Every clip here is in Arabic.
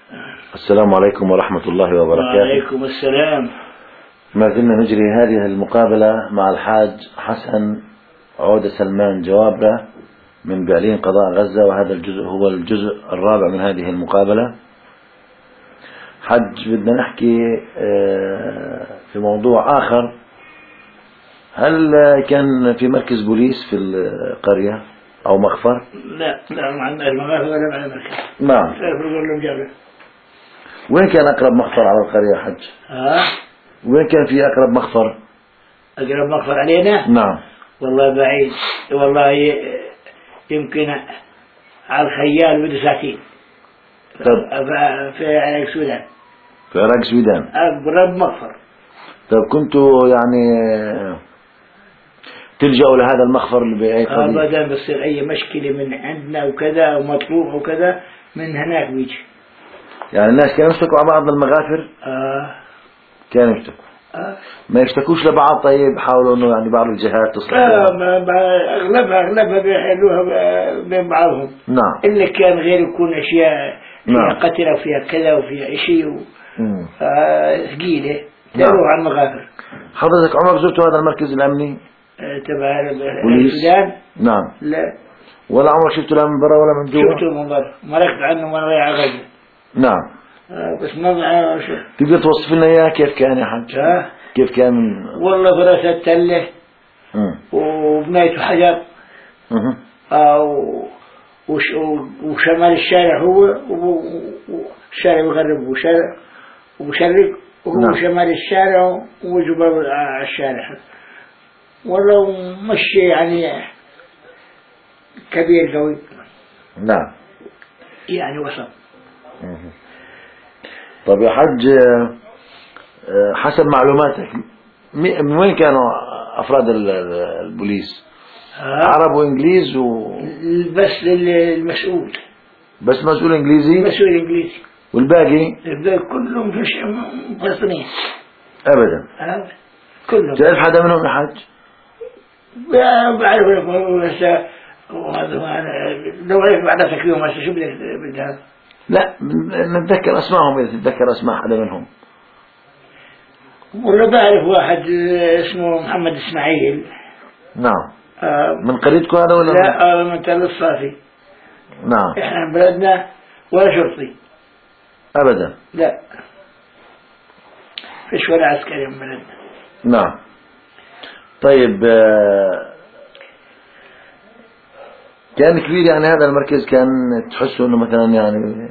السلام عليكم ورحمة الله وبركاته. وعليكم السلام. ما زلنا نجري هذه المقابلة مع الحاج حسن عودة سلمان جوابرة من بعلين قضاء غزة، وهذا الجزء هو الجزء الرابع من هذه المقابلة. حج بدنا نحكي في موضوع آخر. هل كان في مركز بوليس في القرية أو مخفر؟ لا ما عندنا المغافر ولا معنا مركز. نعم. وين كان أقرب مخفر على القرية حج؟ وين كان في أقرب مخفر؟ أقرب مخفر علينا؟ نعم. والله بعيد، والله يمكن على الخيال بده ساعتين. في عراق السودان. في عراق السودان. أقرب مخفر. طيب كنتوا يعني تلجأوا لهذا المخفر بأي قضية؟ أبدا، بصير أي مشكلة من عندنا وكذا أو مطلوب وكذا من هناك بيجي. يعني الناس كانوا يشتكوا على بعض المغافر؟ كانوا يشتكوا. ما يشتكوش لبعض؟ طيب حاولوا انه يعني بعض الجهات تصلح. اغلبها بيحلوها بين بعضهم. نعم. الا كان غير يكون اشياء فيها قتل وفيها كذا وفيها شيء ثقيله تروح على المغافر. حضرتك عمرك زرتوا هذا المركز الامني تبع السودان؟ نعم. لا. ولا عمرك شفته لا من برا ولا من جوا؟ شفته من برا، مرقت عنه وانا رايح على غزة. نعم. بس ما تقدر توصف لنا اياه كيف كان يا حج؟ كيف كان؟ والله براسة تله وبنايته حجر وشمال الشارع هو والشارع يغرب وشرق وهو شمال الشارع وجبل على الشارع. والله مشي يعني كبير قوي. نعم. يعني وسط. طب يا حج، حسب معلوماتك من وين كانوا أفراد البوليس؟ عرب وإنجليز بس المسؤول. بس مسؤول إنجليزي؟ مسؤول إنجليزي. والباقي؟ الباقي كلهم فلسطينيين. أبدا. كلهم. تعرف حدا منهم يا حج؟ بعرف هسه لو عرف بعدك فيهم هسه شو بدك؟ لا نتذكر أسمائهم إذا تتذكر أسماء حدا منهم. والله بعرف واحد اسمه محمد إسماعيل. نعم. من قريتكم هذا ولا؟ لا من تل الصافي. نعم. إحنا بلدنا ولا شرطي. أبدا. لا فيش ولا عسكري من بلدنا. نعم. طيب كان كبير يعني هذا المركز؟ كان تحسوا انه مثلا يعني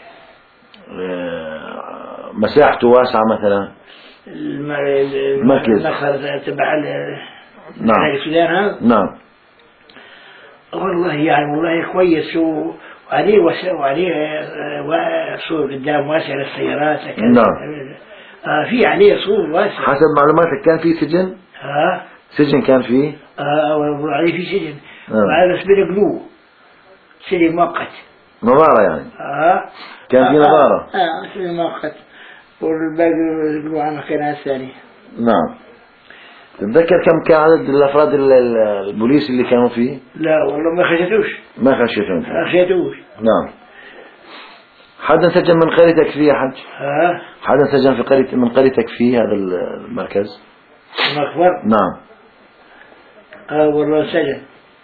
مساحته واسعة مثلا؟ المركز تبع نعم السودان هذا؟ نعم. والله يعني والله كويس وعليه وعليه سور قدام واسع للسيارات. نعم. في عليه سور واسع. حسب معلوماتك كان في سجن؟ سجن كان فيه؟ وعليه في سجن. وعلى بس بنقلوه سجن مؤقت. نظارة يعني؟ كان في نظارة؟ سجن مؤقت، والباقي يقلوه على مكانها الثانية. نعم. تتذكر كم كان عدد الأفراد البوليس اللي كانوا فيه؟ لا والله ما خشيتوش. نعم. حدا سجن من قريتك فيه يا حج؟ حدا سجن في من قريتك فيه هذا المركز؟ المخبر؟ نعم. والله سجن.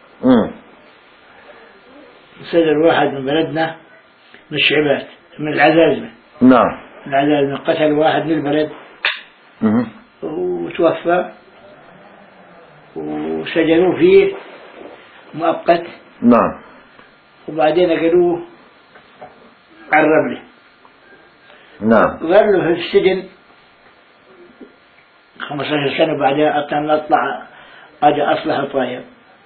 سجن واحد من بلدنا من الشعبات من العزازمة. نعم. العزازمة قتل واحد من البلد وتوفى وسجنوه فيه مؤقت. نعم. وبعدين قالوه على الرملة. نعم. ظلوا في السجن 15 سنة، بعدين أطلع أجي أصلح طاير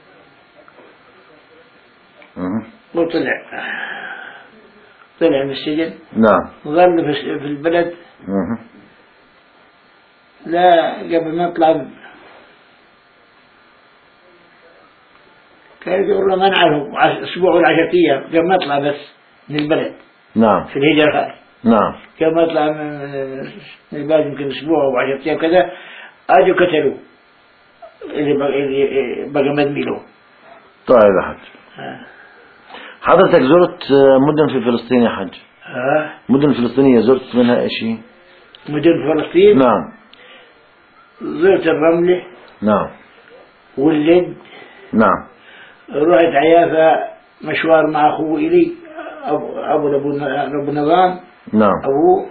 وطلع من السجن. نعم. ظل في البلد. لا قبل ما يطلع كان يقول له منعه أسبوع ولا 10 أيام قبل ما يطلع بس من البلد. نعم. في الهجرة هاي. نعم. قبل ما يطلع من البلد يمكن أسبوع أو 10 أيام كذا أجوا قتلوه اللي بقى مدميله. طيب يا حج، حضرتك زرت مدن في فلسطين يا حج؟ مدن فلسطينية زرت منها شيء؟ مدن فلسطين؟ نعم. زرت الرملة. نعم. واللد. نعم. رحت عيافة مشوار مع أخوه إلي أبو نظام. نعم. أبوه.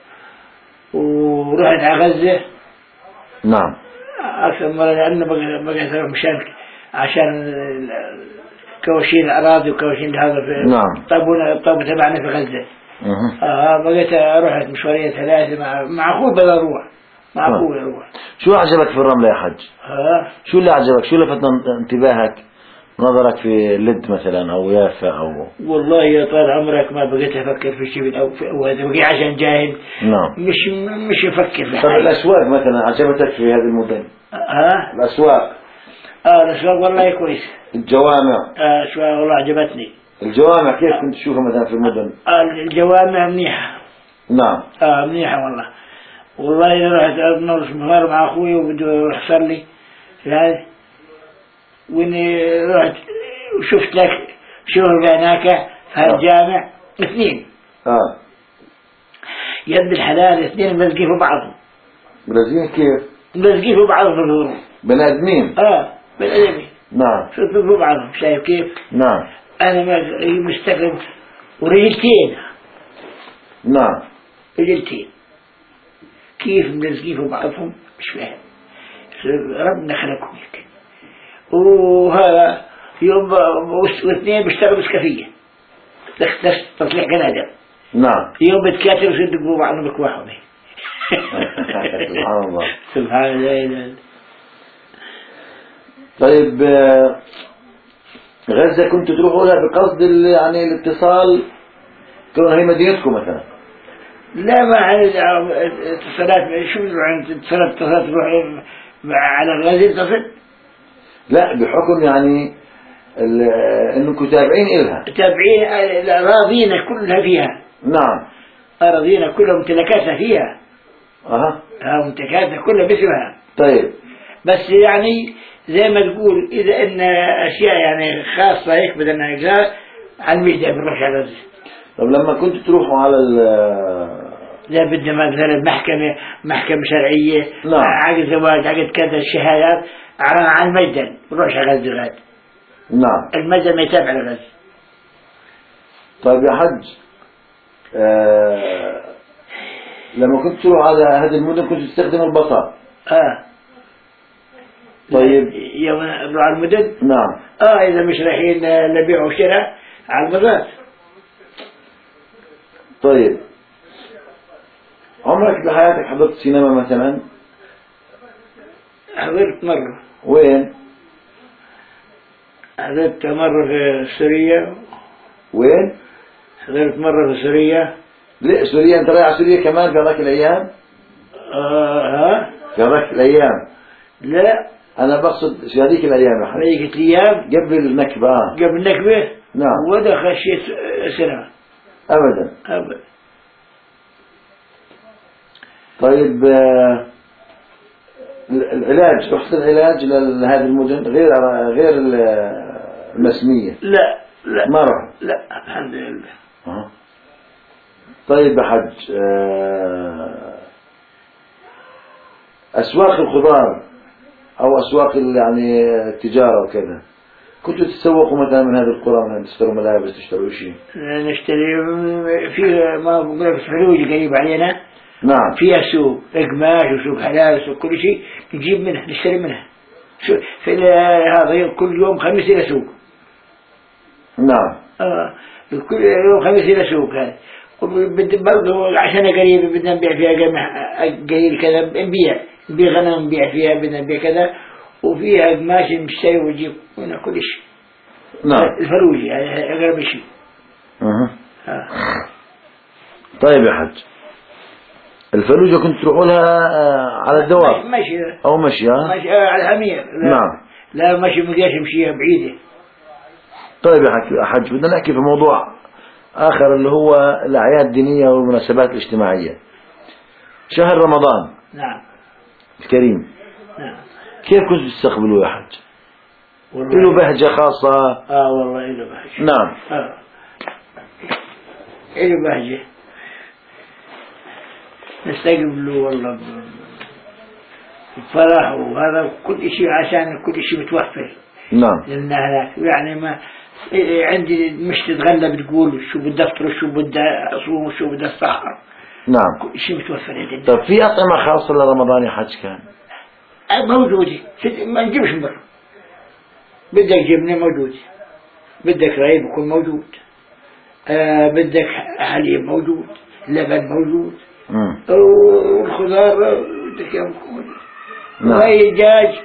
ورحت على غزة. نعم. أكثر مرة لأنه بقيت مشان عشان كواشين الأراضي وكواشين هذا في. نعم. الطابو تبعنا في غزة. بقيت رحت مشوارية 3 مع أخوي بدل أروح مع أخوي أروح. شو عجبك في الرملة يا حج؟ شو اللي عجبك؟ شو لفت انتباهك نظرك في لد مثلا أو يافا أو؟ والله يا طال عمرك ما بقيت أفكر في شيء أو هذا بقي عشان جاهل. نعم. مش أفكر في طب الأسواق مثلا عجبتك في هذه المدن؟ الأسواق. الأسواق والله كويس. الجوامع. الأسواق والله عجبتني. الجوامع كيف كنت تشوفها مثلا في المدن؟ الجوامع منيحة. نعم. منيحة والله. والله رحت أرنولد مفار مع أخوي وبده يروح صلي هذا، وإني رحت وشفت لك شغل هناك في هالجامع 2 يد الحلال 2 ملزقين في بعضهم. ملزقين كيف؟ ملزقين في بعضهم في الغرف. بني آدمين. بني آدمين. نعم. شفت في بعضهم شايف كيف؟ نعم. أنا مستغرب ورجلتين. نعم. رجلتين كيف ملزقين في بعضهم مش فاهم. ربنا خلقهم هيك. وهذا يوم واثنين بيشتغلوا بسكافية تصليح قنادر. نعم. يوم بتكاتروا يصدقوا بعضهم بكواحهم. سبحان الله. سبحان الله. طيب غزة كنت تروحوا لها بقصد يعني الاتصال كون هي مدينتكم مثلا؟ لا ما عن اتصالات. شو عن اتصالات تروح على غزة تصل؟ لا بحكم يعني انكم تابعين إلها. تابعين أراضينا كلها فيها. نعم. أراضينا كلها ممتلكاتنا فيها. ممتلكاتنا كلها باسمها. طيب. بس يعني زي ما تقول إذا إن أشياء يعني خاصة هيك بدنا نجار عن الميديا بنروح على غزة. طب لما كنتوا تروحوا على لا بدنا مثلا محكمة شرعية. نعم. عقد زواج عقد كذا الشهادات عن الميدان بنروح على غزة غاد. نعم. الميدان ما يتابع على غزة. طيب يا حج لما كنت تروح على هذه المدن كنت تستخدموا البساط؟ طيب. يوم نروح على المدن. نعم. إذا مش رايحين لبيع وشراء على البساط. طيب عمرك بحياتك حضرت سينما مثلا؟ حضرت مرة. وين؟ حضرت مرة في سوريا. وين؟ حضرت مرة في سوريا. ليه سوريا؟ انت رايح على سوريا كمان في هذاك الايام؟ في هذاك الايام؟ لا انا بقصد في هذيك الايام يا حبيبي. هذيك الايام قبل النكبة. قبل النكبة. نعم. ولا خشيت سينما ابدا. طيب العلاج، رحت العلاج لهذه المدن غير المسمية؟ لا ما رحت؟ لا الحمد لله. طيب يا حج أسواق الخضار أو أسواق يعني التجارة وكذا كنتوا تتسوقوا مثلا من هذه القرى، مثلا تشتروا ملابس تشتروا شيء؟ نشتري في ما بقول فلوج قريب علينا. نعم. فيها سوق قماش وسوق حلال وسوق كل شيء نجيب منها نشتري منها. في هذا كل يوم خميس إلى سوق. نعم. كل يوم خميس إلى سوق هذا. برضه عشان قريب بدنا نبيع فيها قمح قليل كذا نبيع غنم نبيع فيها بدنا نبيع كذا وفيها قماش نشتري ونجيب منها كل شيء. نعم. الفروجي أقرب شيء. طيب يا حج الفلوجة كنت تروحوا لها على الدواب مشي أو مشي؟ مشي على الحمير. نعم. لا مشي مقدرش يمشيها بعيدة. طيب يا حج بدنا نحكي في موضوع آخر اللي هو الأعياد الدينية والمناسبات الاجتماعية. شهر رمضان. نعم. الكريم. نعم. كيف كنتوا تستقبلوه يا حج؟ له بهجة خاصة؟ والله له بهجة. نعم. إلي بهجة نستقبله والله بفرح، وهذا كل شيء عشان كل شيء متوفر. نعم. لنا هناك يعني ما عندي مش تتغلى بتقول شو بدي أفطر وشو بدي أصوم وشو بدي أسحر. نعم. كل شيء متوفر عندنا. طيب في أطعمة خاصة لرمضان يا حج كان؟ موجودة، ما نجيبش من برا. بدك جبنة موجود، بدك ريب يكون موجود، بدك حليب موجود، لبن موجود، والخضار بدك يوم موجود. وهي الدجاج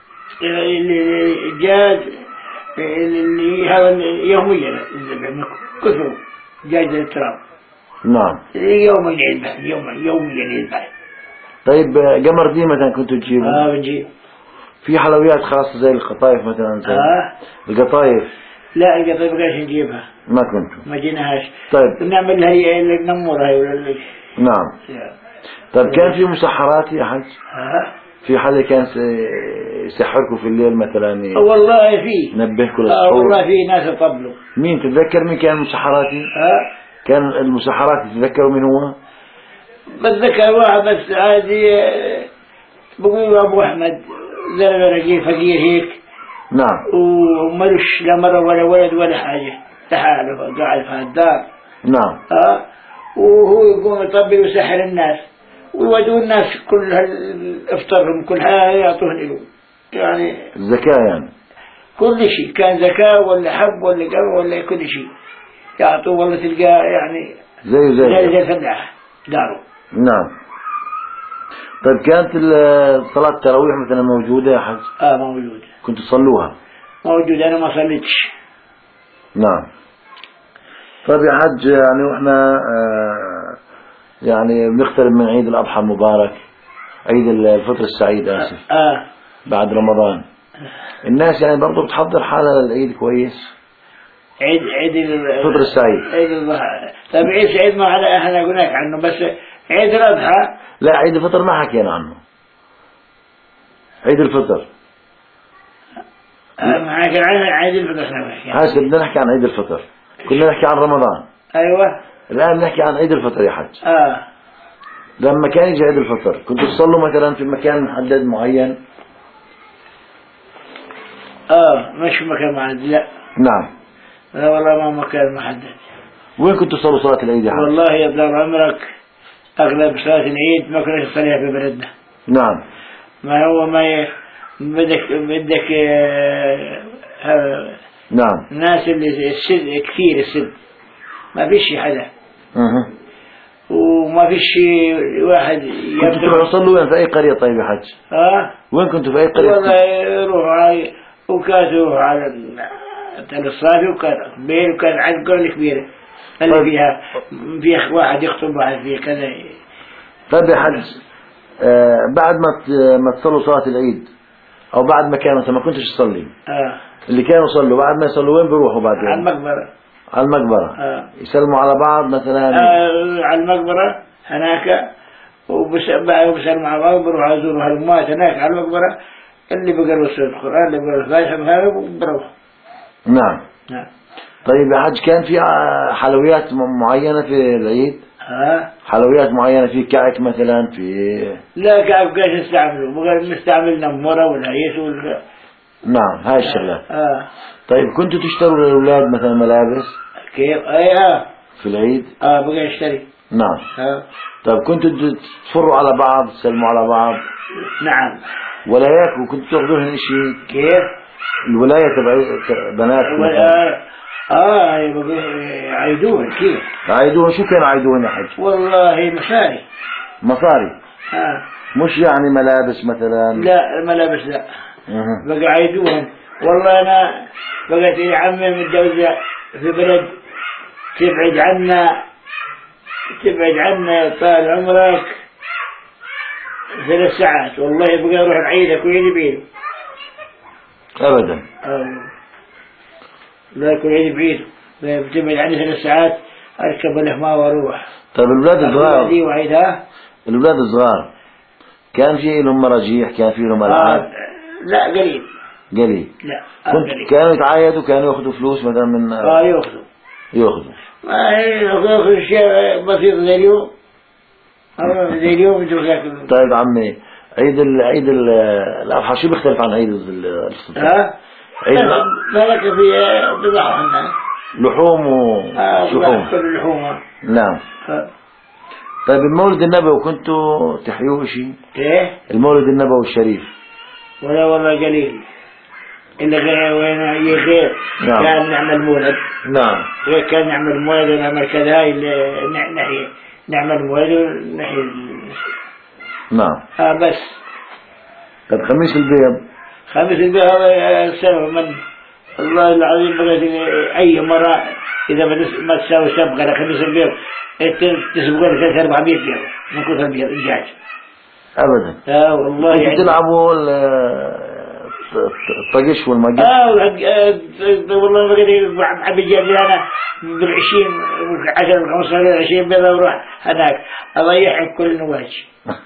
اللي هذا يوميا كثر دجاج التراب. نعم. يوميا يذبح، يوميا يذبح. طيب قمر دي مثلا كنتوا تجيبوا؟ بنجيب. في حلويات خاصة زي القطايف مثلا زي القطايف؟ لا القطايف ما كانش نجيبها. ما كنتوا؟ ما جيناهاش. طيب نعملها هي نمورها ولا. نعم. طيب كان في مسحرات يا حج؟ في حدا كان يسحركم في الليل مثلا؟ والله في. نبهكم للسحور؟ والله في ناس يطبلوا. مين تتذكر مين كان مسحراتي؟ كان المسحرات تتذكروا مين هو؟ بتذكر واحد بس عادي بقول أبو أحمد زلمة رجيل فقير هيك. نعم. وملوش لا مرة ولا ولد ولا حاجة، لحاله قاعد في الدار. نعم. وهو يقوم يطبل ويسحر الناس ويودوا الناس كل افطرهم كل حاجة يعطوه له يعني زكاة يعني كل شيء، كان زكاة ولا حب ولا قمر ولا كل شيء يعطوه. والله تلقاه يعني زي الفلاح داره. نعم. طيب كانت صلاة التراويح مثلا موجودة يا حج؟ موجودة. كنتوا تصلوها؟ موجودة، أنا ما صليتش. نعم. طيب يا حج يعني وإحنا يعني بنقترب من عيد الأضحى المبارك، عيد الفطر السعيد آسف. بعد رمضان الناس يعني برضو بتحضر حالها للعيد كويس. عيد الفطر السعيد، عيد الضحى. طيب عيد سعيد ما احنا قلناك عنه، بس عيد الأضحى لا عيد الفطر ما حكينا عنه. عيد الفطر ما حكينا عنه. عيد الفطر هسه بدنا نحكي عن عيد الفطر. كنا نحكي عن رمضان. أيوة. الآن نحكي عن عيد الفطر يا حج. لما كان يجي عيد الفطر كنتوا تصلوا مثلا في مكان محدد معين؟ مش مكان محدد لا. نعم. لا والله ما مكان محدد. وين كنتوا تصلوا صلاة العيد يا حج؟ والله يا طال عمرك أغلب صلاة العيد ما كنا نصليها في بلدنا. نعم. ما هو ما بدك نعم. الناس اللي السد كثير، السد ما فيش حدا. وما فيش واحد. كنتوا تروحوا تصلوا وين في أي قرية طيب يا حج؟ وين كنتوا في أي قرية؟ والله يروحوا وكانوا على الصافي وكان كبير وكان على القرية الكبيرة اللي فيها واحد يخطب واحد فيها كذا. طيب يا حج بعد ما تصلوا صلاة العيد أو بعد ما كانوا ما كنتش تصلي اللي كانوا يصلوا بعد ما يصلوا وين بيروحوا بعدين؟ على المقبرة. على المقبرة. يسلموا على بعض مثلا؟ على المقبرة هناك وبسلموا على بعض وبروحوا يزوروا هالأموات هناك على المقبرة. اللي بيقرأوا سورة القرآن اللي بيقرأوا الفاتحة بهذا وبروحوا. نعم. طيب يا حج كان في حلويات معينة في العيد؟ حلويات معينة في كعك مثلا في؟ لا كعك كاش نستعمله بقى نستعمل نمورة والعيش نعم هاي الشغلات. طيب كنتوا تشتروا للأولاد مثلا ملابس؟ كيف؟ في العيد؟ بقى نشتري. نعم. طيب كنتوا تفروا على بعض تسلموا على بعض؟ نعم. ولايات وكنتوا تاخذوهن شيء؟ كيف؟ الولاية تبع بنات عيدوهن. كيف؟ عيدوهن؟ شو كانوا عيدوهن يا حج؟ والله مصاري. مش يعني ملابس مثلا؟ لا ملابس لا. بقى عيدوهن. والله أنا بقت عمي متجوزة في بلد تبعد عنا طال عمرك 3 ساعات. والله بقى يروح العيدك ويجي بيده أبدا. لا يكون عيد بعيد بتبعد عني 3 ساعات أركب الحمار وأروح. طيب الأولاد الصغار كان في لهم مراجيح كان في لهم ألعاب؟ لا قليل. لا قليل. كانوا يتعايدوا كانوا يأخذوا فلوس مثلا من يأخذوا ما هي شيء بسيط زي اليوم، زي اليوم ياكل. طيب عمي، عيد الأضحى شو بيختلف عن عيد الفطر؟ عيد مالك في بضاعة عندنا لحوم وشحوم. كل اللحوم. نعم. طيب المولد النبوي كنتوا تحيوه شيء؟ ايه المولد النبوي الشريف. ولا والله قليل، إلا وين غير. نعم. كان نعمل مولد. نعم. غير كان نعمل مولد ونعمل كذا، نحيي نعمل مولد ونحيي. نعم. بس. طيب خميس البيض. خميس البيض هذا سبب من الله العظيم، بغيت أي مرة إذا ما تساوي سبق على خميس البيض تسبقون 300-400 بيض من كثر البيض الدجاج. أبدا. والله يعني تلعبوا الطقش والمقش. والله بقيت عم يجيب لي أنا بال20 10 15 20 بيضة وروح هناك أضيعهم كل نواج.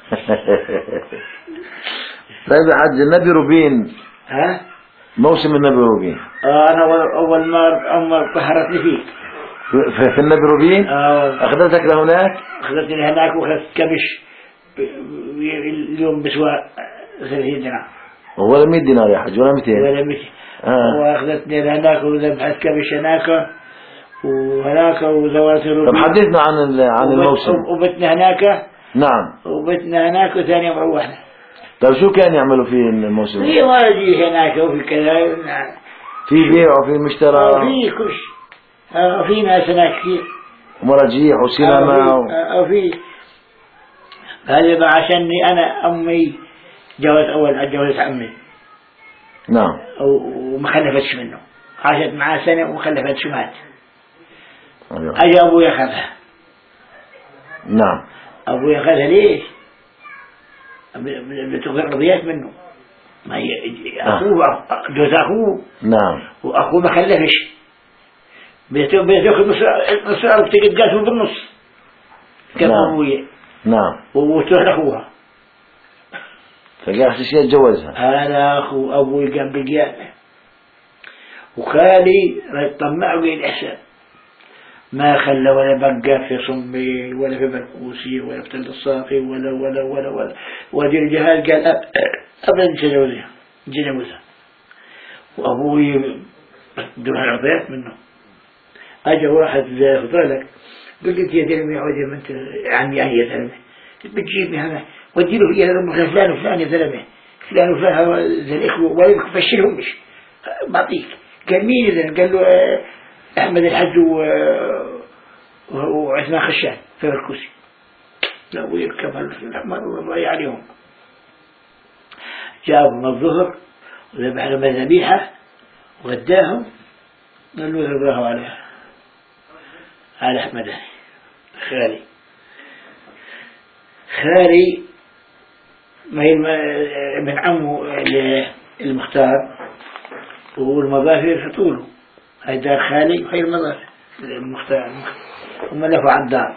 طيب يا حاج النبي روبين. موسم النبي روبين. أنا أول ما طهرتني فيه. في النبي روبين. أخذتك لهناك. أخذتني لهناك وأخذت كبش اليوم بسوى 30 دينار. ولا 100 دينار يا حاج ولا 200. ولا 200. وأخذتني لهناك وذبحت كبش هناك وهناك وزوات روبين. طب حدثنا عن الموسم. وبتنا هناك. نعم. وبتنا هناك وثاني يوم روحنا. طيب شو كان يعملوا في الموسم؟ في واجي هناك وفي كذا. في بيع وفي مشترى. في كل شيء. في ناس هناك كثير. ومراجيح وسينما. وفي هذا عشاني أنا أمي جوزت عمي. نعم. وما خلفتش منه، عاشت معاه سنة وما خلفتش مات. أجا أبوي أخذها. نعم. أبوي أخذها ليش؟ رضيت منه. ما هي أخوه جوز أخوه. نعم. وأخوه ما خلفش. بيتأخذ نص الأرض تجد قاسه بالنص. كيف أبوي. نعم. وتروح لأخوها. فقال شيء يتجوزها. هذا أخو أبوي قام بالقيامة. وخالي طمعه بالإحسان، ما خلى ولا بقى في صمي ولا في برقوسي ولا في تل الصافي ولا ولا ولا ولا ودي الجهاز قال أبدا جنوزها. وأبوي دون رضيت منه. أجا واحد زي فضلك قلت يا زلمة يا ما أنت عمي يا زلمة بتجيبني هذا ودي له يا زلمة فلان وفلان يا زلمة فلان وفلان زي الإخوة ولا بفشلهم مش بعطيك. قال مين إذا؟ قال له أحمد الحج وعثمان خشان في الكوسي. لا ويركب الأحمر والله عليهم. جابهم الظهر وذبح لهم ذبيحة وغداهم. قال له ذبحوا على أحمد خالي ما هي من عمه المختار والمظاهر فطوله. هيدا خالي وهي المظاهر المختار. هم لفوا على الدار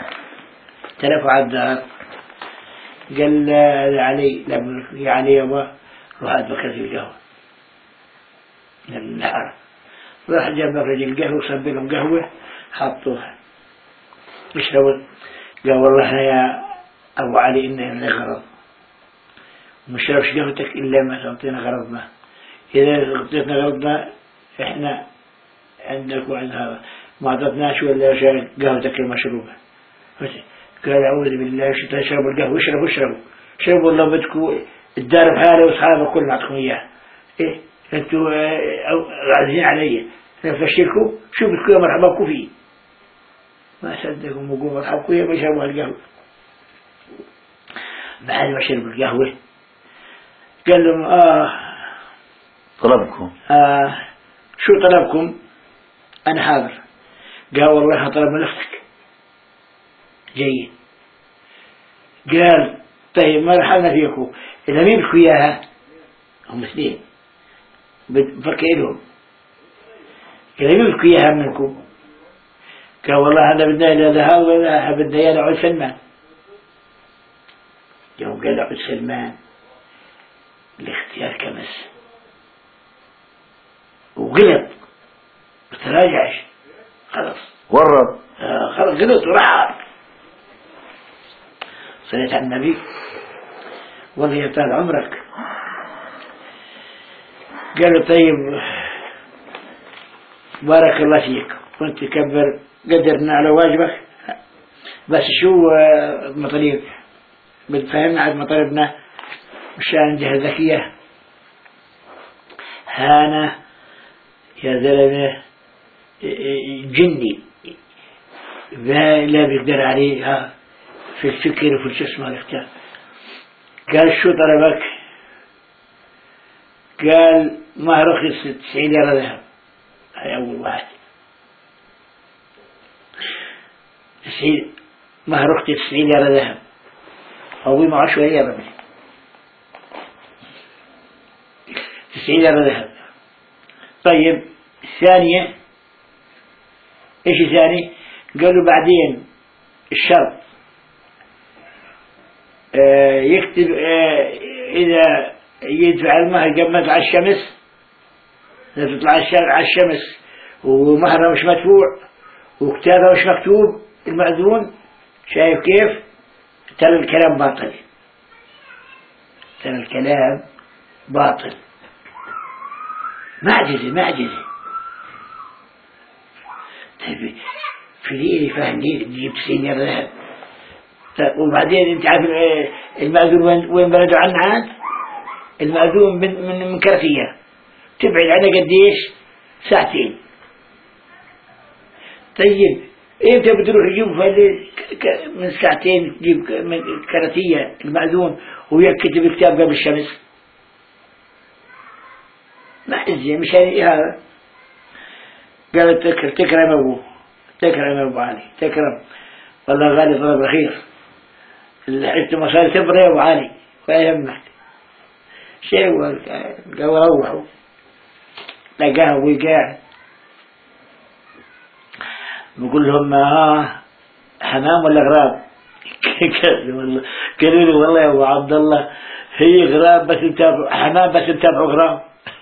قال علي يا علي يابا روح أدبك في القهوة من النهار. راح جاب مخرج القهوة وصب لهم قهوة حطوها يشربوا. قال والله يا أبو علي إننا غرض ومشربش قهوتك إلا ما تعطينا غرضنا. إذا غطيتنا غرضنا إحنا عندك وعند هذا ما أعطتناش ولا قهوتك المشروبة. قال أعوذ بالله شو تشربوا القهوة اشربوا الله بدكم الدار بحالة وأصحابه كل معطكم إياه. إيه أنتوا عازين علي أنا فشلكم شو بدكم يا مرحباكم فيه. ما صدقوا وقوا مرحباكم يا ما يشربوا القهوة. بعد ما شربوا القهوة قال لهم طلبكم. شو طلبكم؟ أنا حاضر. قال والله طلب من أختك. جيد. قال طيب ما رحلنا فيكم إذا مين بدكم إياها؟ هم اثنين بفكرهم. إذا مين بدكم إياها منكم؟ قال والله أنا بدنا إلى ذهب ولا بدنا إياه لعود سلمان. يوم قال لعود سلمان الاختيار كمس وغلط ما تراجعش خلاص ورط. خلاص غلط وراح. صليت على النبي والله يطال عمرك. قالوا طيب بارك الله فيك كنت تكبر قدرنا على واجبك، بس شو المطالب بتفهمنا على مطالبنا مشان جهة ذكية. هانا يا زلمة جني لا بيقدر عليه في الفكر وفي الجسم والاختيار. قال شو طلبك؟ قال ما رخص 90 ليرة ذهب. هاي أول واحد. 90 ما رخص 90 ليرة ذهب. أبوي معه شوية ربي 90 ليرة ذهب. طيب الثانية إيش الثاني؟ قالوا بعدين الشرط يكتب إذا يدفع المهر قبل ما تطلع الشمس، إذا تطلع على الشمس ومهره مش مدفوع وكتابه مش مكتوب المأذون، شايف كيف؟ ترى الكلام باطل، ترى الكلام باطل. معجزة طيب في ليلة فهم تجيب 90 ليرة ذهب. وبعدين انت عارف المأذون وين بلده عن عاد؟ المأذون من كرفية تبعد عنه قديش؟ 2 ساعة. طيب امتى بتروح تجيب من 2 ساعة تجيب من كرفية المأذون ويكتب كتاب قبل الشمس؟ معزة مش هذا. قالت تكرم ابوه، تكرم ابو علي، تكرم والله غالي طلب رخيص، اللي حسيت مصاري تبرى يا ابو علي ولا يهمك شيء. قالوا روحوا لقاه وقاعد بقول لهم حمام ولا غراب؟ قالوا لي والله يا ابو عبد الله هي غراب بس نتابعوا حمام، بس نتابعوا غراب.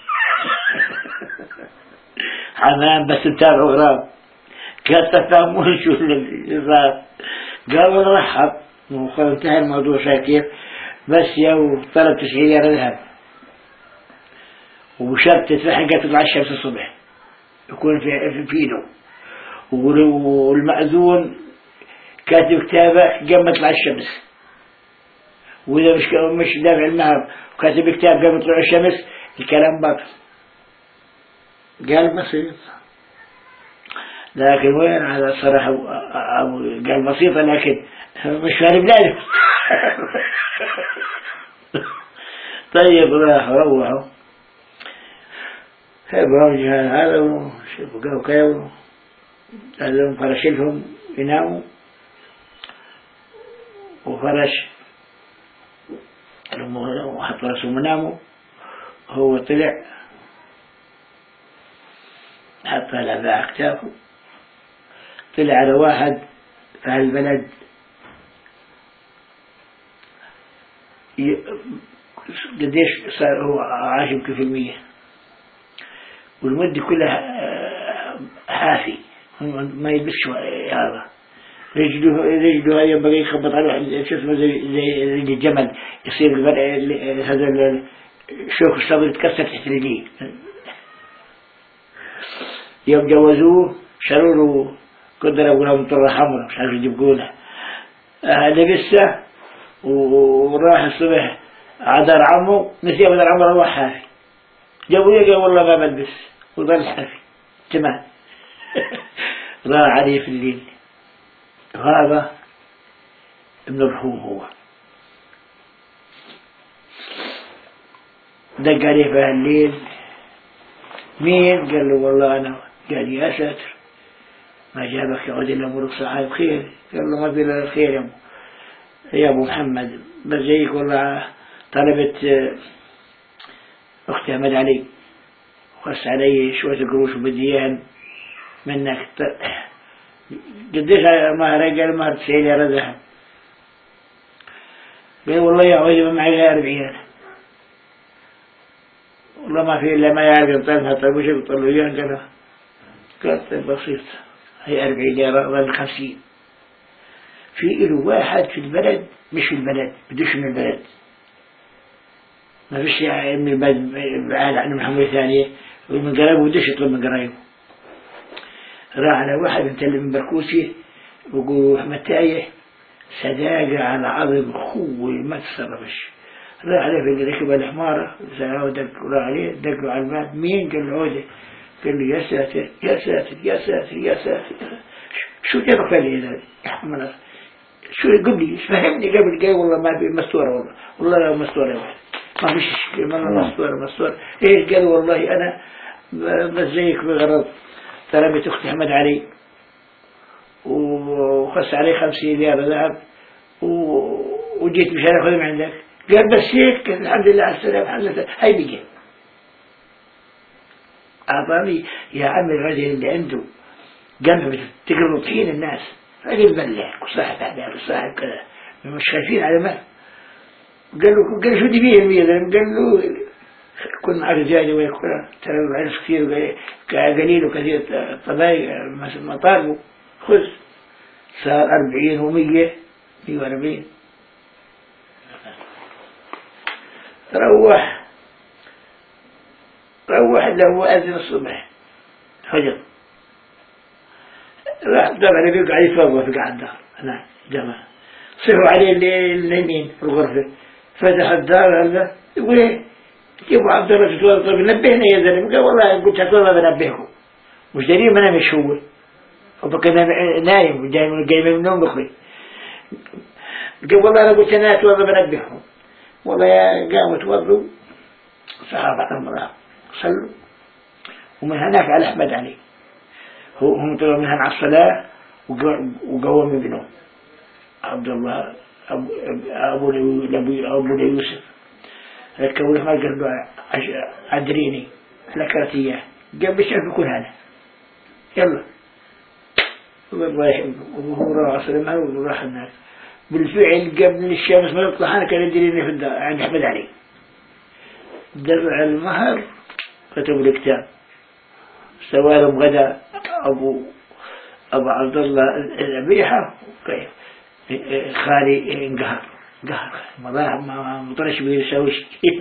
حمام بس نتابعوا غراب. قال تفهمون شو الغراب؟ قالوا نرحب انتهى الموضوع. شايف كيف؟ بس يا طلب 90 ليرة ذهب وشرط تدفع تطلع الشمس الصبح يكون في ايده، والمأذون كاتب كتابة قبل ما تطلع الشمس، وإذا مش دافع المهر وكاتب كتاب قبل ما تطلع الشمس الكلام باطل. قال بسيط، لكن وين هذا صراحة قال بسيطة لكن مش فارق بلاده. طيب روحوا برامج هذا وشوفوا كيف هذا فرش لهم يناموا وفرش وحط راسهم وناموا. هو طلع حط العباءة على اكتافه، طلع على واحد في هالبلد قديش صار هو عاش يمكن في المية والمدة كلها حافي ما يلبسش هذا. رجله هاي ينبغي يخبط على شو اسمه زي الجمل يصير هذا الشوك الصبر يتكسر تحت رجليه. يوم جوزوه شروا له قدر أبونا مطرة حمرا مش عارف يجيبونه لبسه وراح الصبح عذر عمه نسي عذر عمه روح حافي. جابوا لي قال والله ما بلبس وظل حافي تمام. راح عليه في الليل. هذا ابن الرحوم هو دق عليه في الليل. مين؟ قال له والله أنا. قال يا ساتر ما جابك يعود إلا أمورك صحيح بخير. قال له ما في إلا الخير يا أبو محمد، بس جايك والله طلبت أختي أحمد علي وخص علي شوية قروش وبدي إياها منك. قديش مهر؟ قال مهر 90 ليرة ذهب. قال والله يا عويل ما معي غير 40. والله ما في إلا ما يعرف يطلبها. طيب وش يطلب إياه؟ قال طيب بسيط هي 40 ليرة ولا 50. في له واحد في البلد، مش في البلد، بدوش من البلد، ما فيش من البلد بعاد عن محمد ثانية، ومن قرايبه بدوش يطلب من قرايبه. راح على واحد من بركوسي وقول أحمد تايه صداقة على عظم خوي ما تصرفش. راح عليه في ركب الحمارة وسأله دق، راح عليه دق على الباب، مين؟ قال له عودة. قال له يا ساتر يا ساتر يا ساتر يا ساتر، شو جابك لي هذا يا حمد؟ شو قبل لي فهمني قبل جاي والله ما في مستورة، والله لا مستورة ما فيش مرة مستورة ايش؟ قال والله انا بس زيك بغرض طلبت اختي احمد علي وخس عليه 50 ليرة ذهب وجيت مش هاخذ من عندك. قال بس هيك الحمد لله على السلامة، الحمد لله هاي بيجي أعطاني يا عم الرجل اللي عنده جنبه تقرب طحين الناس، راجل بلح وصاحب أعداء وصاحب كذا مش خايفين على ما. قال له شو دي بيه؟ قال له كنا على رجالي ويكون ترى العرس كثير قليل وكثير طبايع ما طالبوا خذ. صار 40 و100 140. روح له أذن الصبح فجر، راح دور عليه بيقع عليه فوق في قاعد الدار هنا جماعة صحوا عليه اليمين في الغرفة، فتح الدار هذا يقول ايه جيبوا عبد الله تتوضا. طيب نبهنا يا زلمه. قال والله قلت اتوضا بنبهكم، مش دليل ما انا مش هو وبقى نايم جاي من النوم بخري. قال والله انا قلت انا اتوضا بنبهكم، والله قاموا توضوا صحابة المرأة صلوا، ومن هناك على أحمد علي هم طلعوا من هنا على الصلاة وقوم من بنوم عبد الله أبو يوسف ركبوا له ما قال له عدريني على كرتية. قال بشرف يكون هذا يلا الله يحبه. وهو راح صلى وراح الناس بالفعل قبل الشمس ما تطلع أنا كان يدريني في الدار عند أحمد علي. درع المهر كتب الكتاب، سوالهم غدا أبو عبد الله الأبيحة خالي انقهر ما مطرش بيسويش.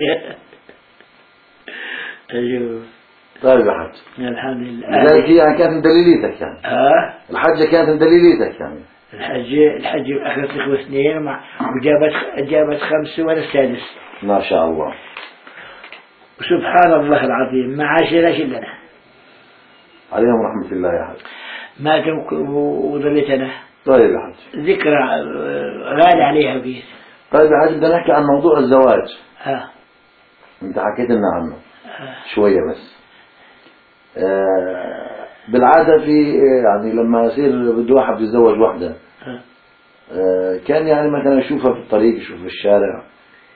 طيب يا حج الحمد لله. لذلك هي كانت مدليليتك يعني. الحجة كانت مدليليتك يعني. الحج أخذت لك اثنين وجابت 5 ولا السادس ما شاء الله. سبحان الله العظيم ما عاش لنا عليهم رحمة الله يا حج. ماتوا وظلت أنا. طيب يا حج ذكرى غالي عليها بيت. طيب يا حج بدنا نحكي عن موضوع الزواج. انت حكيت لنا عنه شوية بس. بالعادة في يعني لما يصير بده واحد يتزوج وحده كان يعني مثلا يشوفها في الطريق، يشوفها في الشارع،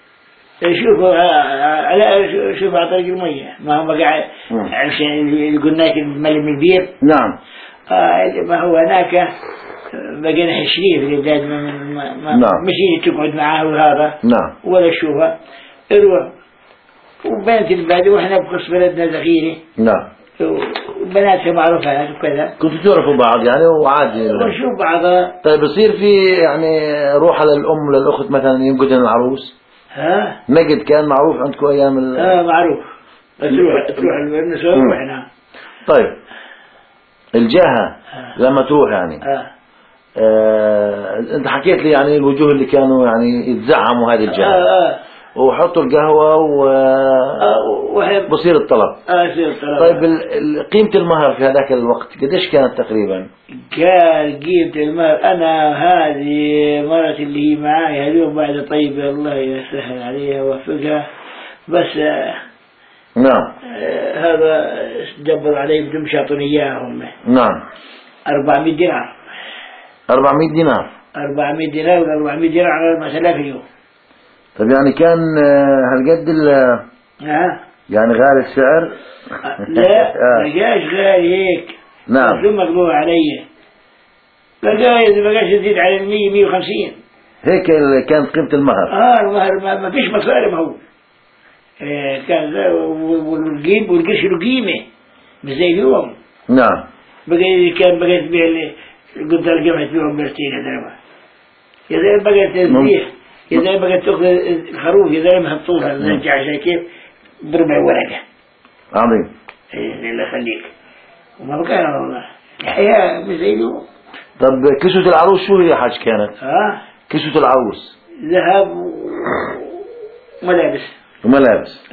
شوف على طريق المية ما هو قاعد عشان اللي قلنا لك الملي من البير. نعم. ما هو هناك بقينا شريف الأولاد نعم. مش تقعد معاه وهذا. نعم. ولا شوفها اروح وبنت البلد واحنا بقص بلدنا صغيرة. نعم. وبناتها معروفات وكذا. كنتوا تعرفوا بعض يعني وعادي ونشوف بعضها. طيب يصير في يعني روح للأم للأخت مثلا ينقد العروس؟ نجد كان معروف عندكم أيام معروف. تروح النسوة وإحنا. طيب الجهة لما تروح يعني أنت حكيت لي يعني الوجوه اللي كانوا يعني يتزعموا هذه الجهة وحطوا القهوة وبصير الطلب. طيب قيمة المهر في هذاك الوقت قديش كانت تقريبا؟ كان قيمة المهر أنا هذه مرتي اللي هي معاي اليوم بعد طيبة الله يسهل عليها ووفقها بس نعم. هذا جبر علي بدهم يعطوني إياهم. نعم. 400 دينار. 400 دينار. 400 دينار ولا 400 دينار على المسألة في اليوم. طيب يعني كان هالقد يعني غالي السعر؟ لا ما جاش غالي هيك. نعم. ثم مقبوع علي ما جاش يزيد على 100 150 هيك كانت قيمة المهر. المهر ما فيش مصاري ما هو كان والقرش له قيمة مش زي اليوم. نعم. بقى كان بقيت بيه قلت الجمعة بيهم برتين يا ذا بقى تزيح يا ذا بقى تأخذ الخروف يا ذا محطوها نرجع عشان كيف بربع ورقة عظيم. إيه الله يخليك وما بقى والله الحياة مزيدو. طب كسوة العروس شو هي حاج كانت؟ كسوة العروس ذهب وملابس وملابس.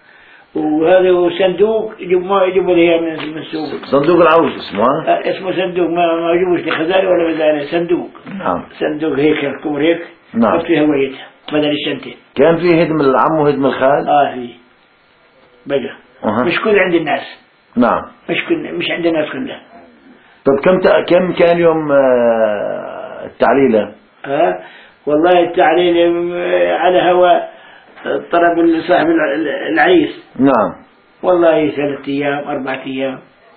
وهذا صندوق ما يجيبوا لي من السوق. صندوق العروس اسمه اسمه صندوق ما يجيبوش لخزانة ولا بدانة صندوق. نعم. صندوق هيك الكبر هيك. نعم. حط فيها هويتها بدل الشنطة. كان فيه هدم العم وهدم الخال؟ فيه بقى. مش كل عند الناس. نعم. مش عند الناس كلها. طب كم كان يوم التعليلة؟ والله التعليل على هواء طلب صاحب العريس. نعم. والله 3 أيام 4 أيام.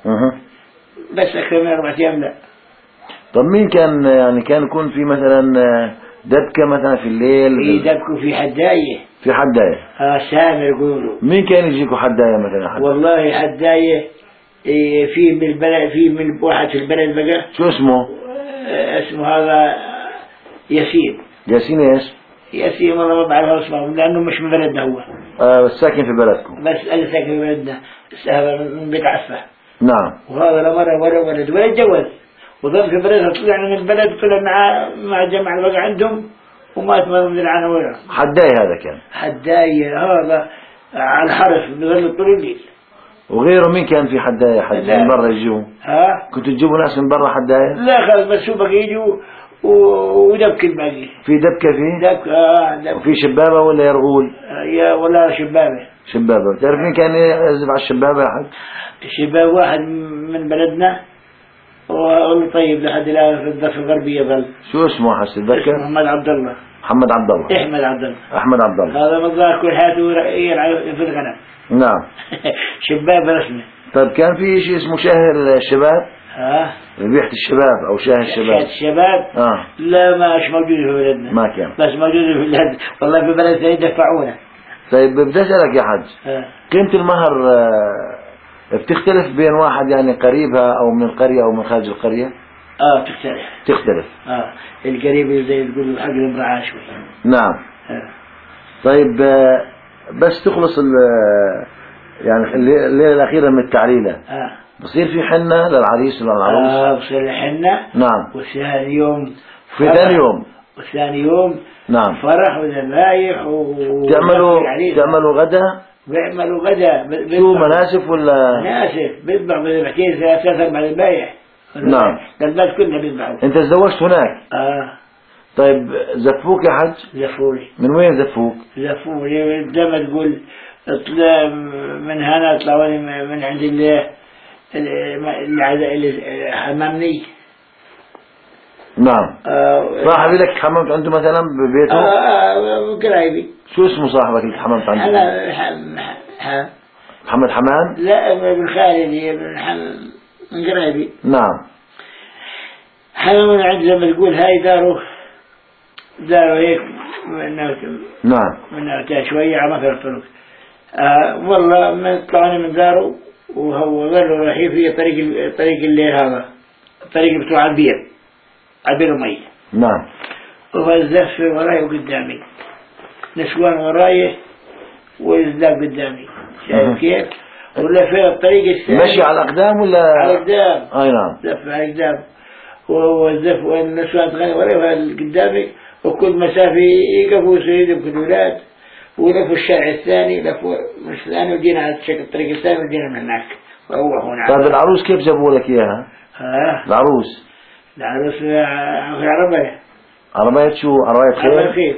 بس أكثر من 4 أيام لا. طب مين كان يعني كان يكون في مثلا دبكة مثلا في الليل؟ في دبكة في حداية. في حداية. سامر يقولوا. مين كان يجيكوا حداية مثلا؟ والله حداية في من البلد في من واحد في البلد بقى. شو اسمه؟ اسمه هذا ياسين. ياسين ايش؟ ياسين والله ما بعرف اسمه لأنه مش من بلدنا هو. بس ساكن في بلدكم. بس أنا ساكن في بلدنا من بيت عفة. نعم. وهذا لا مرة ولا تجوز وظل في بلدها طلع من البلد طلع مع جماعة بقى عندهم ومات من العناوين. حداية هذا كان. حداية هذا على الحرف بظل طول الليل. وغيره مين كان في حداية حد من برا يجيبوا؟ كنتوا تجيبوا ناس من برا حداية؟ لا خلاص بس هو بقى يجوا ودبك الباقي. في دبكة فيه؟ دبكة. وفي شبابة ولا يرغول؟ يا ولا شبابة. شبابة. بتعرف مين كان يعزف على الشبابة يا حاج؟ الشباب واحد من بلدنا والله طيب لحد الآن في الضفة الغربية ظل. شو اسمه حس تتذكر؟ محمد عبد الله. محمد عبد الله. أحمد عبد الله. أحمد عبد الله. هذا مظاهر كل حياته يرعى في الغنم. نعم. شباب رسمي. طيب كان في شيء اسمه شهر الشباب؟ ربيحة الشباب أو شهر الشباب. شهر الشباب؟ لا مش موجود في بلدنا. ما كان. بس موجود في بلد والله في بلد يدفعونا. طيب بدي أسألك يا حج. قيمة المهر بتختلف بين واحد يعني قريبها أو من القرية أو من خارج القرية؟ تختلف. القريب زي تقول حق المرعاة شوي. نعم. طيب بس تخلص يعني الليلة الأخيرة من التعليلة بصير في حنة للعريس وللعروس؟ بصير حنة. نعم. وثاني يوم في ثاني يوم. وثاني يوم نعم. فرح وذبايح تعملوا غدا؟ بيعملوا غدا. شو مناسف ولا؟ مناسف بيذبح بذبحتين 3 4 ذبايح. نعم. البلد كلها بيذبحوا. أنت تزوجت هناك؟ طيب زفوك يا حج؟ زفوني. من وين زفوك؟ زفوني زي ما تقول اطلع من هنا طلعوني من عند اللي حممني. نعم. صاحبي لك حممت عنده مثلا ببيته؟ قرايبي. شو اسمه صاحبك اللي حممت عنده؟ محمد حمان؟ لا ابن خالدي من قرايبي. نعم. حمم عند زي ما تقول هاي داروا هيك نعم. من شوية على مثل الطرق. والله طلعوني من داره وهو ظلوا رايحين في طريق اللي هذا الطريق بتوع البير المي. نعم. وهالزف وراي وقدامي نسوان وراي وازداد قدامي شايف كيف؟ ولا في الطريق الثاني مشي على الأقدام ولا؟ على الأقدام. أي نعم. زف على الأقدام والزف والنسوان تغني وراي وقدامي وكل مسافة يقفوا يصيدوا بكدولات ولفوا الشارع الثاني لفوا مش الثاني ودينا على الطريق الثاني ودينا من هناك وروحوا هنا. طيب العروس كيف جابوا لك إياها؟ العروس في عربية. عربية شو؟ عربية خيل؟ عربية خيل.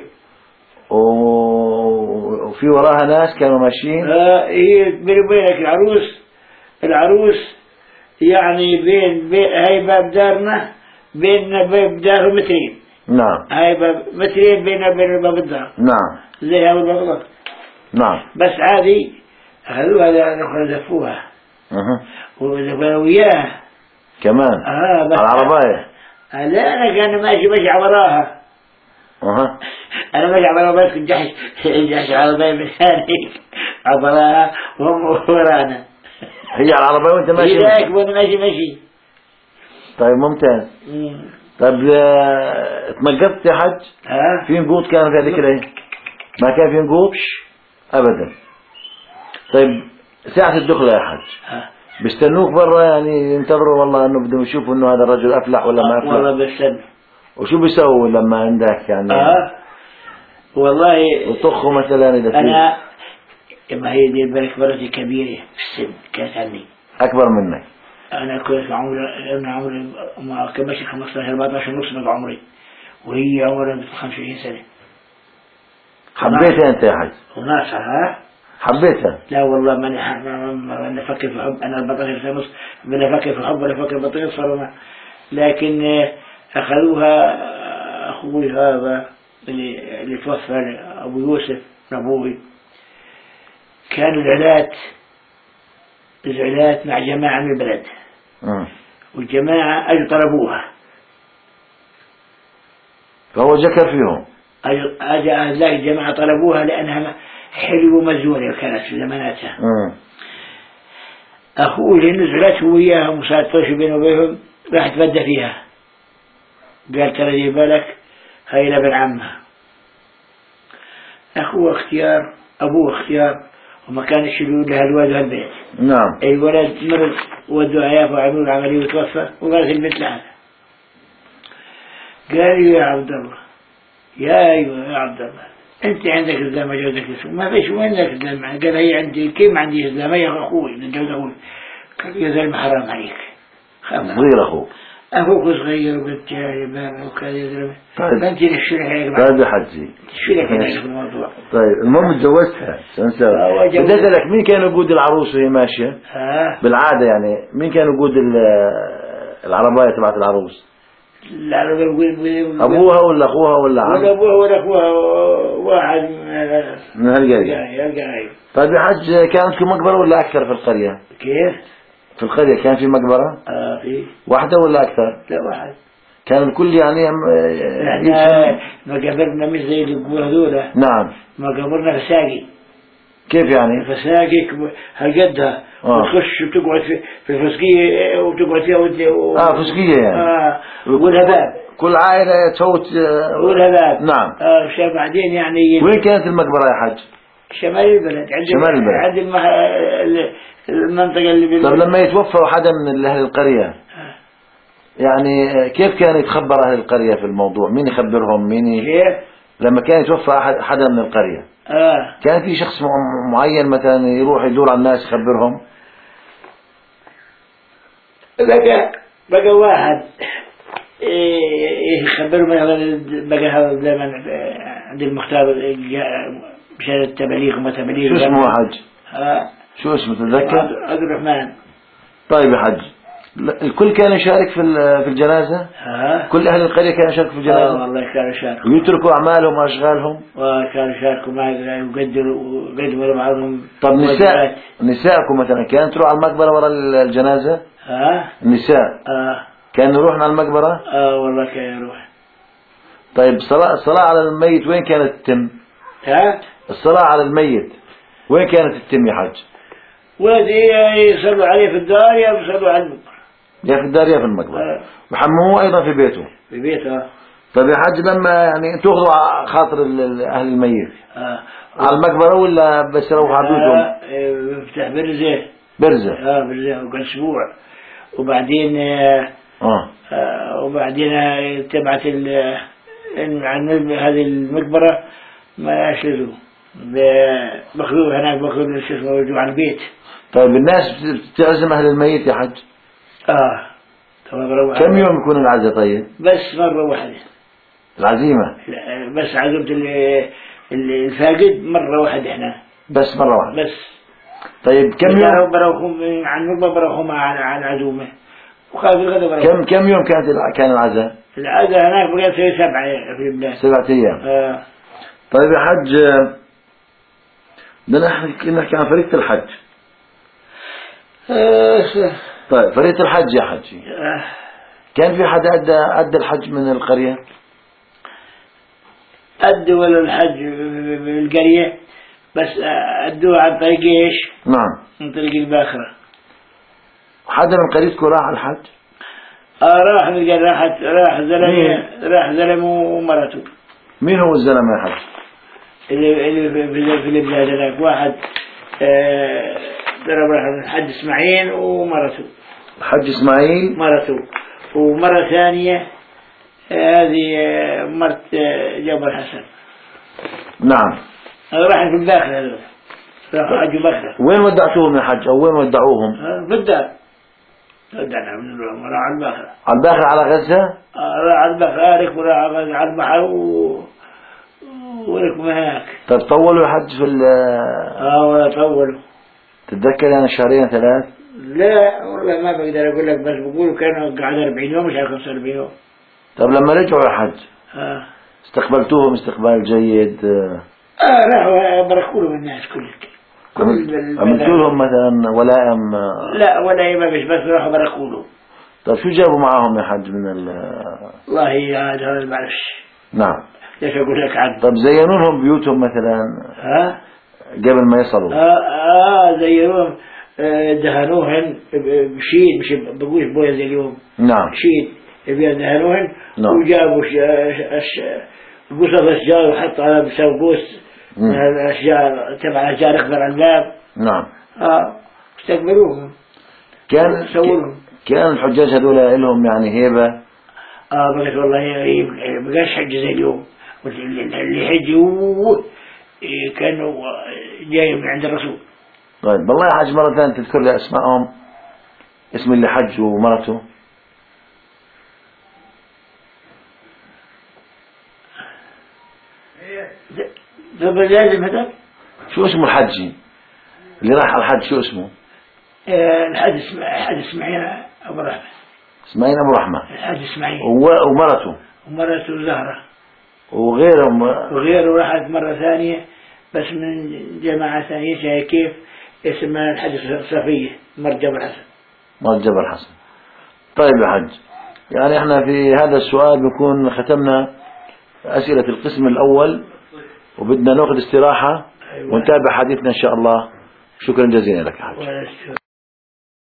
وفي وراها ناس كانوا ماشيين؟ هي بيني وبينك العروس يعني بين هاي باب دارنا بيننا باب داره مترين. نعم. هاي باب مترين بيننا وبين باب الدار. نعم. زي هاي الباب. نعم. بس عادي هذوها نخرج زفوها. وزفوها وياه. كمان. على العربية. لا أنا كان ماشي وراها. أنا ماشي على بس الجحش عربية من ثاني عبراها وهم ورانا. هي على العربية وأنت ماشي؟ هي وأنا ماشي. طيب ممتاز. طيب تمقطت يا حج؟ في نقوط كان في هذيك الايام؟ ما كان في نقوط ابدا. طيب ساعة الدخلة يا حج بيستنوك برا يعني ينتظروا والله انه بدهم يشوفوا انه هذا الرجل افلح ولا ما افلح؟ والله بستنى. وشو بيسووا لما عندك يعني؟ والله وطخوا مثلا اذا في انا ما هي دي بالك مرتي كبيرة في السن كانت عني اكبر منك. انا كنت عمري ما كملش 15 14 ونص من عمري وهي عمرها 25 سنة. حبيتها انت يا حج؟ وناصحة حبيتها؟ لا والله ما افكر في الحب. انا 14 سنة ونص ولا افكر في الحب ولا افكر بطيء صار. لكن اخذوها اخوي هذا اللي توفى ابو يوسف ابوي. كانوا العلات مع جماعة من البلد والجماعة أجوا طلبوها فهو جكر فيهم. أجا هذه الجماعة طلبوها لأنها حلوة ومزورة كانت في زماناتها. أخوه اللي نزلت هو وياها مساعدتوش بينه وبينهم راح تبدأ فيها. قال ترى دي بالك هاي لابن عمها. أخوه اختيار أبوه اختيار وما كان يشيلوا لها الواد والبيت. نعم. الولد مرض ودوا عيافه وعملوا العملية وتوفى وقالت البنت لها. قال يا عبد الله يا عبد الله انت عندك إسلام جوزك اسم ما فيش وين لك إسلام. قال هي عندي كيف ما عندي إسلام يا أخوي من جوز أخوي. قال يا زلمة حرام عليك صغير أخوك صغير وبالتالي بابا وكذا يا زلمة. فأنت شو لك طيب يا حجي شو لك في الموضوع. طيب المهم تزوجتها شو نسوي؟ بدي أسألك مين كان وجود العروس وهي ماشية؟ بالعادة يعني مين كان وجود العرباية تبعت العروس؟ أبوها ولا أخوها ولا عم؟ ولا أبوها ولا أخوها واحد من هالقرية. طيب يا حج كانت في مقبرة ولا أكثر في القرية؟ كيف؟ في القرية كان في مقبرة؟ في واحدة ولا أكثر؟ لا واحد. كان الكل يعني احنا مقابرنا مش زي اللي يقولوا هذول. نعم. مقابرنا فساقي. كيف يعني؟ فساقي هالقدها وتخش وتقعد في الفسقية وتقعد فيها فسقية يعني. والهباب كل عائلة تفوت والهباب. نعم. بعدين يعني وين كانت المقبرة يا حج؟ شمال البلد عند المنطقة اللي طب لما يتوفى حدا من أهل القرية يعني كيف كان يتخبر أهل القرية في الموضوع؟ مين يخبرهم؟ كيف؟ لما كان يتوفى حدا من القرية كان في شخص معين مثلا يروح يدور على الناس يخبرهم؟ بقى واحد يخبرهم. بقى هذا دائما عند المختار مشان التبليغ وما تبليغ. شو اسمه حج؟ شو اسمه تتذكر؟ عبد الرحمن. طيب يا حج الكل كان يشارك في الجنازة؟ كل أهل القرية كانوا يشاركوا في الجنازة؟ والله كانوا يشاركوا ويتركوا أعمالهم وأشغالهم؟ وكانوا يشاركوا معي ويقدروا بعضهم. طب نساءكم مثلا كانت تروح على المقبرة وراء الجنازة؟ النساء كانوا يروحن على المقبرة؟ والله كان يروح. طيب الصلاة على الميت وين كانت تتم؟ الصلاة على الميت وين كانت تتم يا حج؟ يصلوا عليه في الدار يا يصلوا على المقبرة. يا في الدار يا في المقبرة. وحموه أيضا في بيته. في بيته. طيب يا حج لما يعني تأخذوا خاطر أهل الميت على المقبرة ولا بس يروحوا على بيوتهم؟ بفتح برزة. برزة وكان أسبوع وبعدين وبعدين تبعت عن هذه المقبرة ما يشلوا بخذوه هناك بخذوه شو اسمه يجوا على البيت. طيب الناس بتعزم أهل الميت يا حج؟ كم يوم يكون العزاء طيب؟ بس مرة واحدة العزيمة. بس عزمت الفاقد مرة واحدة احنا. بس مرة واحدة. بس. طيب كم يوم؟ بروحهم عن مقبرة بروحهم عن عزومة. وخاف الغداء بروحهم. كم يوم كان العزاء؟ العزاء هناك بقى 7 في البلاد. 7 أيام. طيب يا حج بدنا نحكي عن فريقة الحج. طيب فريقة الحج يا حج كان في حدا أدى الحج من القرية؟ أدوا الحج بالقرية بس أدوه عن طريق إيش؟ نعم. من طريق الباخرة. حدا من قريتكم راح على الحج؟ راح زلمه ومرته. مين هو الزلمة يا حج؟ اللي في البلاد هناك واحد ضرب الحج إسماعيل ومرته. الحج إسماعيل مرته، ومرة ثانية هذه مرت جبل حسن. نعم. راح في الباخرة هذول، راحوا حجوا باخرة. وين ودعتوهم يا حج أو وين ودعوهم؟ في الدار. ودعنا من راح على الباخرة. على الباخرة على غزة؟ راح على الباخرة وراح على البحر وركبوا هناك. طب طولوا يا حج في ولا طولوا. تتذكر يعني شهرين 3؟ لا والله ما بقدر أقول لك، بس بقول كانوا قاعد 40 يوم، مش عارف 45 يوم. طب لما رجعوا يا حج استقبلتوهم استقبال جيد؟ راحوا باركوا لهم الناس عملتوا لهم مثلا ولائم؟ لا ولائم ما بس راحوا باركوا لهم. طيب شو جابوا معاهم يا حج من والله هذا ما بعرفش. نعم. ليش أقول لك عنه؟ طب زينوا لهم بيوتهم مثلا قبل ما يصلوا؟ زينوهم، دهنوهن بشيد، مش بقولش بويا زي اليوم. نعم. شيد دهنوهن. نعم. وجابوا قصص أشجار وحطوا على بسوا قوس من الأشجار تبع أشجار أخضر علاب. نعم. استقبلوهم. كان الحجاج هذول لهم يعني هيبة؟ بقيت والله بقاش حج زي اليوم، اللي حجوا كانوا جاي من عند الرسول. طيب بالله يا حج مرة ثانية تذكر لي أسمائهم، اسم اللي حج ومرته. ده لازم هذا. شو اسمه الحجي اللي راح على الحج شو اسمه؟ الحج إسماعيل أبو رحمة. إسماعيل أبو رحمة. الحج إسماعيل. ومرته زهرة. وغيره راحت مرة ثانية بس من جماعة ثانية شيء كيف اسمها الحج صفية مرت جبل حسن. مرت جبل حسن. طيب يا حج، يعني احنا في هذا السؤال بنكون ختمنا أسئلة القسم الأول، وبدنا نأخذ استراحة ونتابع حديثنا إن شاء الله. شكرا جزيلا لك يا حج.